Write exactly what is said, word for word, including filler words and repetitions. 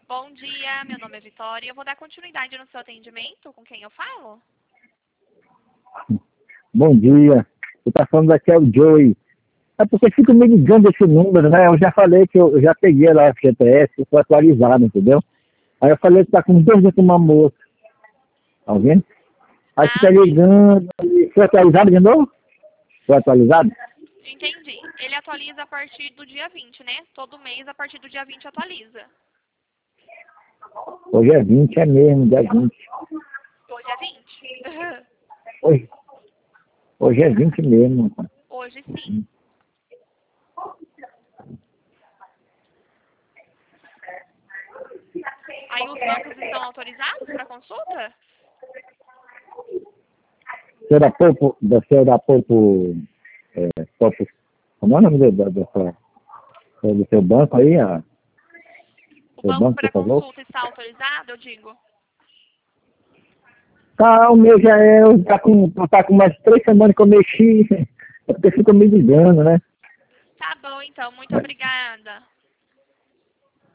Bom dia, meu nome é Vitória. Eu vou dar continuidade no seu atendimento. Com quem eu falo? Bom dia. Eu tá falando aqui é o Joey. É porque fica me ligando esse número, né? Eu já falei que eu, eu já peguei lá o G P S, foi atualizado, entendeu? Aí eu falei que tá com dois de uma moça. Tá ouvindo? Aí Ah, fica sim. ligando. e Foi atualizado de novo? Foi atualizado? Entendi. Ele atualiza a partir do dia vinte, né? Todo mês, a partir do dia vinte, atualiza. Hoje é vinte, é mesmo, dia vinte. Hoje é vinte. Hoje, hoje é vinte mesmo. Hoje, sim. Aí os bancos estão autorizados para consulta? Você da Popo, da senhora da Popo, é, Popo, como é o nome do, da, da, sua- do seu banco aí? A, O seu banco banco, por para favor? consulta está autorizado, eu digo? Tá, o meu já é, tá com, tá com umas três semanas que eu mexi, é porque fica me ligando, né? Tá bom, então. Muito obrigada.